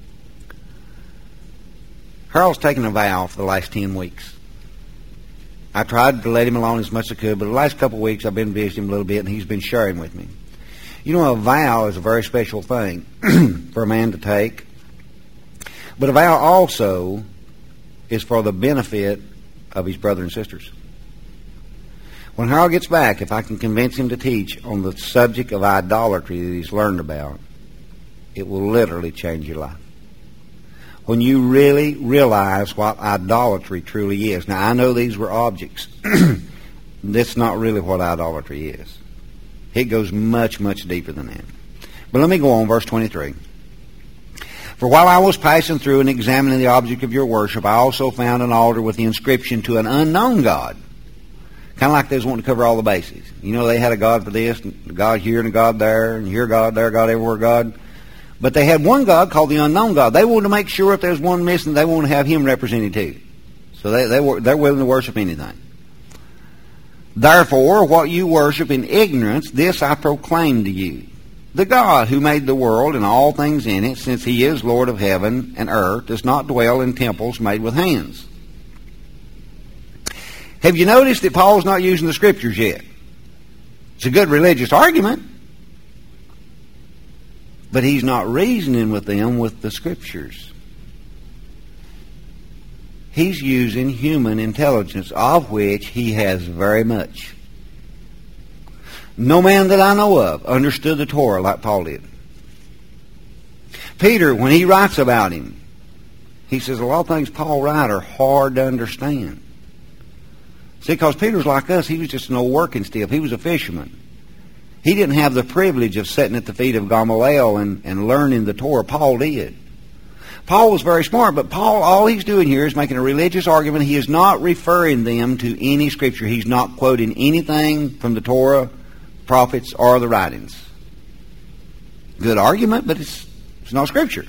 Harold's taken a vow for the last ten weeks. I tried to let him alone as much as I could, but the last couple of weeks I've been visiting him a little bit, and he's been sharing with me. You know, a vow is a very special thing for a man to take. But a vow also is for the benefit of his brothers and sisters. When Harold gets back, if I can convince him to teach on the subject of idolatry that he's learned about, it will literally change your life. When you really realize what idolatry truly is. Now, I know these were objects. That's not really what idolatry is. It goes much, much deeper than that. But let me go on, verse twenty-three. For while I was passing through and examining the object of your worship, I also found an altar with the inscription to an unknown God. Kind of like they was wanting to cover all the bases. You know, they had a God for this, and a God here, and a God there, and here God, there God, everywhere God. But they had one God called the unknown God. They wanted to make sure if there's one missing, they want to have him represented too. So they, they were, they're willing to worship anything. Therefore, what you worship in ignorance, this I proclaim to you. The God who made the world and all things in it, since he is Lord of heaven and earth, does not dwell in temples made with hands. Have you noticed that Paul's not using the Scriptures yet? It's a good religious argument, but he's not reasoning with them with the Scriptures. He's using human intelligence, of which he has very much. No man that I know of understood the Torah like Paul did. Peter, when he writes about him, he says a lot of things Paul writes are hard to understand. See, because Peter's like us, he was just an old working stiff. He was a fisherman. He didn't have the privilege of sitting at the feet of Gamaliel and, and learning the Torah. Paul did. Paul was very smart, but Paul, all he's doing here is making a religious argument. He is not referring them to any Scripture. He's not quoting anything from the Torah, prophets, or the writings. Good argument, but it's, it's not Scripture.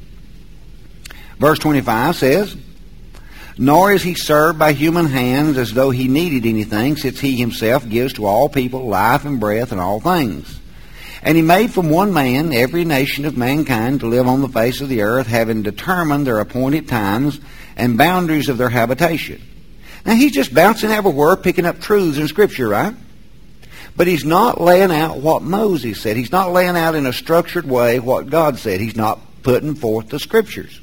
Verse twenty-five says, "Nor is he served by human hands as though he needed anything, since he himself gives to all people life and breath and all things. And he made from one man every nation of mankind to live on the face of the earth, having determined their appointed times and boundaries of their habitation." Now he's just bouncing everywhere, picking up truths in Scripture, right? But he's not laying out what Moses said. He's not laying out in a structured way what God said. He's not putting forth the Scriptures.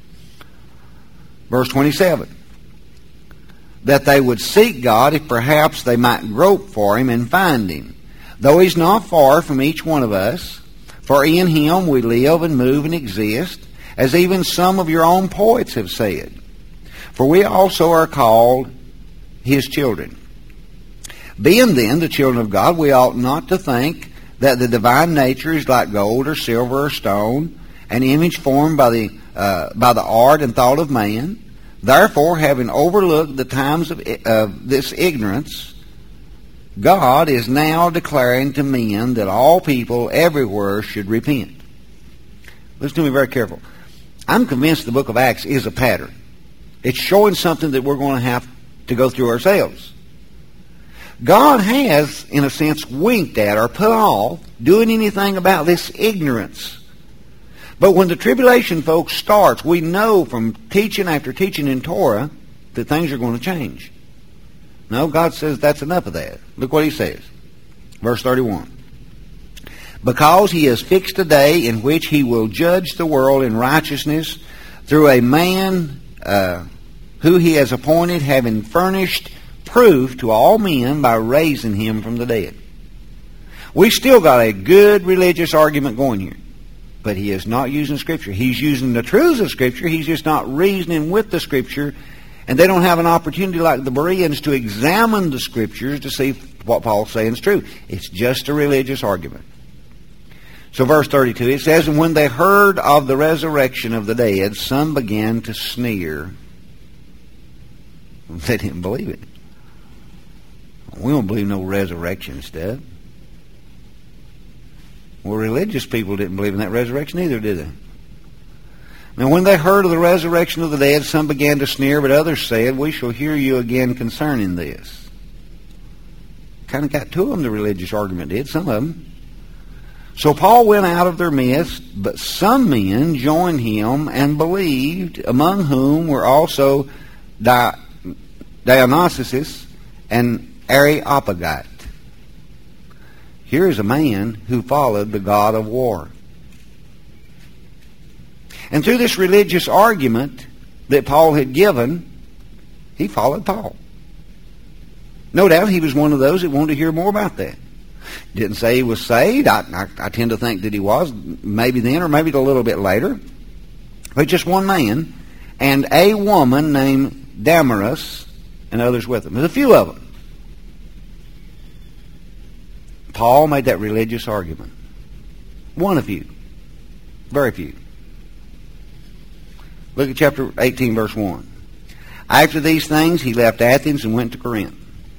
Verse twenty-seven. "That they would seek God, if perhaps they might grope for him and find him. Though he's not far from each one of us, for in him we live and move and exist, as even some of your own poets have said. For we also are called his children. Being then the children of God, we ought not to think that the divine nature is like gold or silver or stone, an image formed by the uh, by the art and thought of man. Therefore, having overlooked the times of, of this ignorance, God is now declaring to men that all people everywhere should repent." Listen to me very careful. I'm convinced the book of Acts is a pattern. It's showing something that we're going to have to go through ourselves. God has, in a sense, winked at or put off doing anything about this ignorance. But when the tribulation, folks, starts, we know from teaching after teaching in Torah that things are going to change. No, God says that's enough of that. Look what he says. Verse thirty-one. "Because he has fixed a day in which he will judge the world in righteousness through a man uh, who he has appointed, having furnished proof to all men by raising him from the dead." We still got a good religious argument going here. But he is not using Scripture. He's using the truths of Scripture. He's just not reasoning with the Scripture. And they don't have an opportunity like the Bereans to examine the Scriptures to see what Paul's saying is true. It's just a religious argument. So verse thirty-two, it says, "And when they heard of the resurrection of the dead, some began to sneer." They didn't believe it. We don't believe no resurrection stuff. Well, religious people didn't believe in that resurrection either, did they? "Now when they heard of the resurrection of the dead, some began to sneer, but others said, 'We shall hear you again concerning this.'" Kind of got to them, the religious argument did, some of them. "So Paul went out of their midst, but some men joined him and believed, among whom were also Di- Dionysius and Areopagite." Here is a man who followed the god of war. And through this religious argument that Paul had given, he followed Paul. No doubt he was one of those that wanted to hear more about that. Didn't say he was saved. I, I, I tend to think that he was, maybe then or maybe a little bit later. But just one man and a woman named Damaris and others with him. There's a few of them. Paul made that religious argument. One of few. Very few. Look at chapter eighteen, verse one. "After these things, he left Athens and went to Corinth."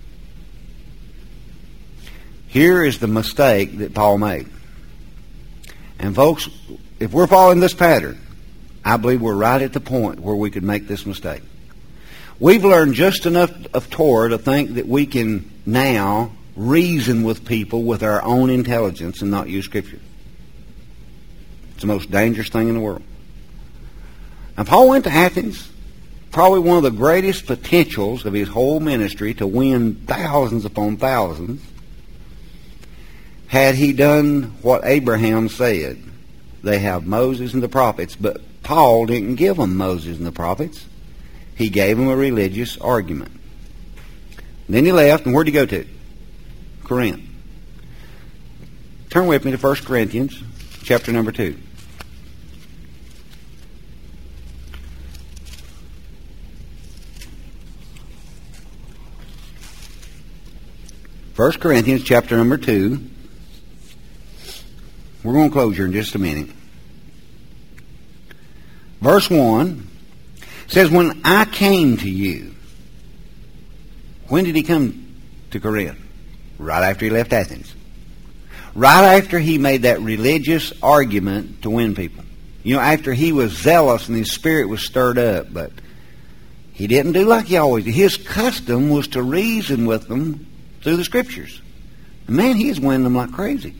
Here is the mistake that Paul made. And folks, if we're following this pattern, I believe we're right at the point where we could make this mistake. We've learned just enough of Torah to think that we can now reason with people with our own intelligence and not use Scripture. It's the most dangerous thing in the world. Now, Paul went to Athens. probably one of the greatest potentials of his whole ministry to win thousands upon thousands, had he done what Abraham said. They have Moses and the prophets, but Paul didn't give them Moses and the prophets. He gave them a religious argument. Then he left, and where'd he go to? Corinth. Turn with me to First Corinthians, chapter number two. First Corinthians, chapter number two. We're going to close here in just a minute. Verse one says, when I came to you. When did he come to Corinth? Right after he left Athens. Right after he made that religious argument to win people. You know, after he was zealous and his spirit was stirred up. But he didn't do like he always did. His custom was to reason with them through the Scriptures. And man, he was winning them like crazy.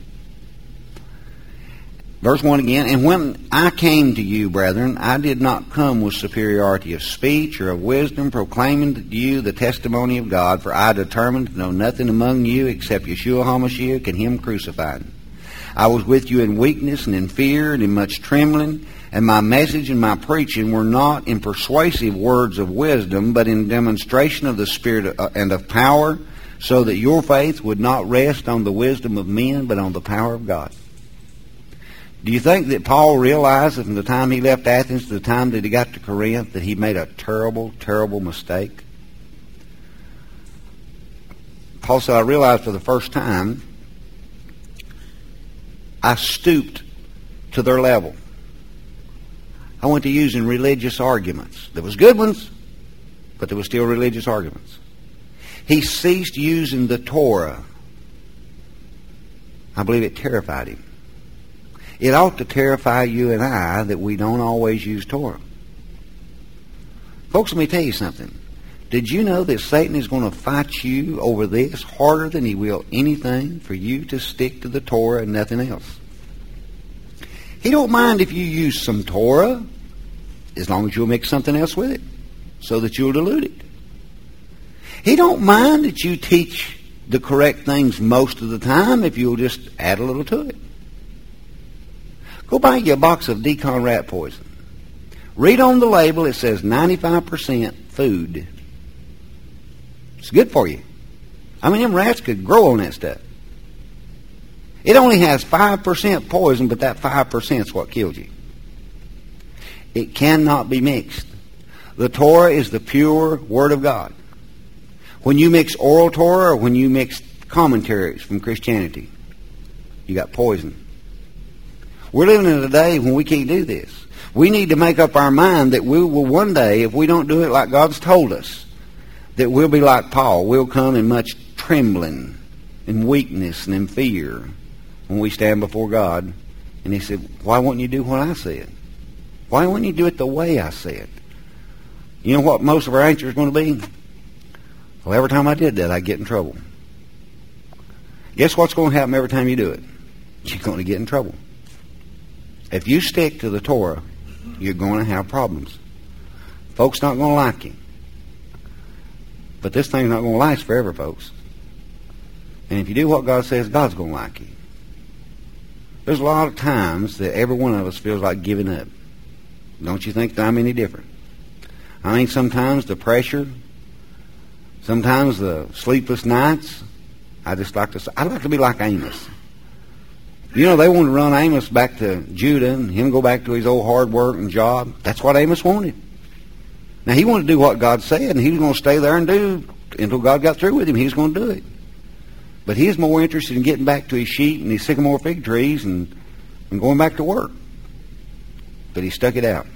Verse one again, and when I came to you, brethren, I did not come with superiority of speech or of wisdom, proclaiming to you the testimony of God, for I determined to know nothing among you except Yeshua HaMashiach and Him crucified. I was with you in weakness and in fear and in much trembling, and my message and my preaching were not in persuasive words of wisdom, but in demonstration of the Spirit and of power, so that your faith would not rest on the wisdom of men, but on the power of God. Do you think that Paul realized that from the time he left Athens to the time that he got to Corinth that he made a terrible, terrible mistake? Paul said, I realized for the first time I stooped to their level. I went to using religious arguments. There was good ones, but there was still religious arguments. He ceased using the Torah. I believe it terrified him. It ought to terrify you and I that we don't always use Torah. Folks, let me tell you something. Did you know that Satan is going to fight you over this harder than he will anything for you to stick to the Torah and nothing else? He don't mind if you use some Torah as long as you'll mix something else with it so that you'll dilute it. He don't mind that you teach the correct things most of the time if you'll just add a little to it. Go buy you a box of Decon rat poison. Read on the label, it says ninety-five percent food. It's good for you. I mean, them rats could grow on that stuff. It only has five percent poison, but that five percent is what killed you. It cannot be mixed. The Torah is the pure Word of God. When you mix oral Torah or when you mix commentaries from Christianity, you got poison. We're living in a day when we can't do this. We need to make up our mind that we will one day, if we don't do it like God's told us, that we'll be like Paul. We'll come in much trembling and weakness and in fear when we stand before God. And he said, why wouldn't you do what I said? Why wouldn't you do it the way I said? You know what most of our answer is going to be? Well, every time I did that, I'd get in trouble. Guess what's going to happen every time you do it? You're going to get in trouble. If you stick to the Torah, you're going to have problems. Folks not going to like you. But this thing's not going to last forever, folks. And if you do what God says, God's going to like you. There's a lot of times that every one of us feels like giving up. Don't you think that I'm any different? I mean, sometimes the pressure, sometimes the sleepless nights, I just like to, I'd like to be like Amos. You know, they wanted to run Amos back to Judah and him go back to his old hard work and job. That's what Amos wanted. Now, he wanted to do what God said, and he was going to stay there and do until God got through with him. He was going to do it. But he was more interested in getting back to his sheep and his sycamore fig trees and, and going back to work. But he stuck it out.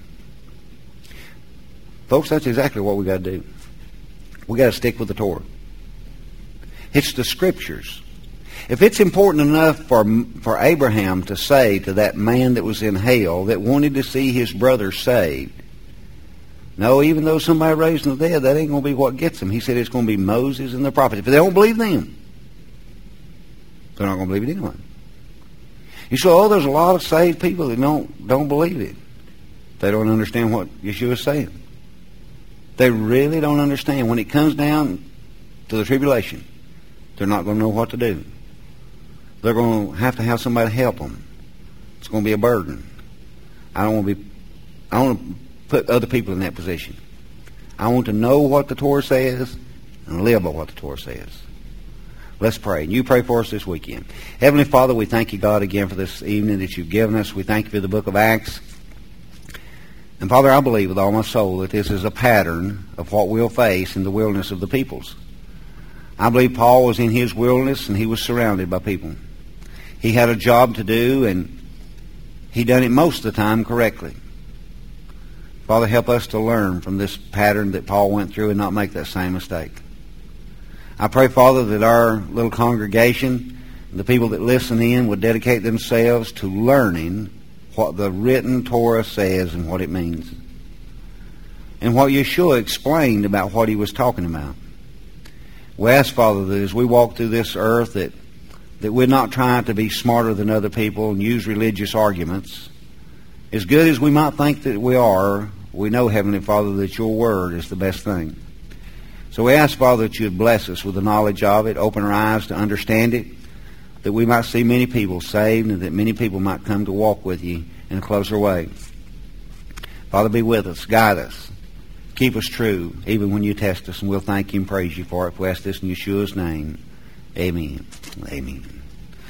Folks, that's exactly what we got to do. We got to stick with the Torah. It's the Scriptures. If it's important enough for for Abraham to say to that man that was in hell that wanted to see his brother saved, no, even though somebody raised from the dead, that ain't going to be what gets them. He said it's going to be Moses and the prophets. If they don't believe them, they're not going to believe it anyway. You say, oh, there's a lot of saved people that don't don't believe it. They don't understand what Yeshua is saying. They really don't understand. When it comes down to the tribulation, they're not going to know what to do. They're going to have to have somebody help them. It's going to be a burden. I don't want to be, I want to put other people in that position. I want to know what the Torah says and live by what the Torah says. Let's pray. And you pray for us this weekend. Heavenly Father, we thank you, God, again for this evening that you've given us. We thank you for the book of Acts. And Father, I believe with all my soul that this is a pattern of what we'll face in the wilderness of the peoples. I believe Paul was in his wilderness and he was surrounded by people. He had a job to do and he done it most of the time correctly. Father, help us to learn from this pattern that Paul went through and not make that same mistake. I pray, Father, that our little congregation, the people that listen in, would dedicate themselves to learning what the written Torah says and what it means. And what Yeshua explained about what he was talking about. We ask, Father, that as we walk through this earth, that, that we're not trying to be smarter than other people and use religious arguments. As good as we might think that we are, we know, Heavenly Father, that your word is the best thing. So we ask, Father, that you'd bless us with the knowledge of it, open our eyes to understand it, that we might see many people saved and that many people might come to walk with you in a closer way. Father, be with us, guide us, keep us true, even when you test us, and we'll thank you and praise you for it. We ask this in Yeshua's name. Amen. Amen.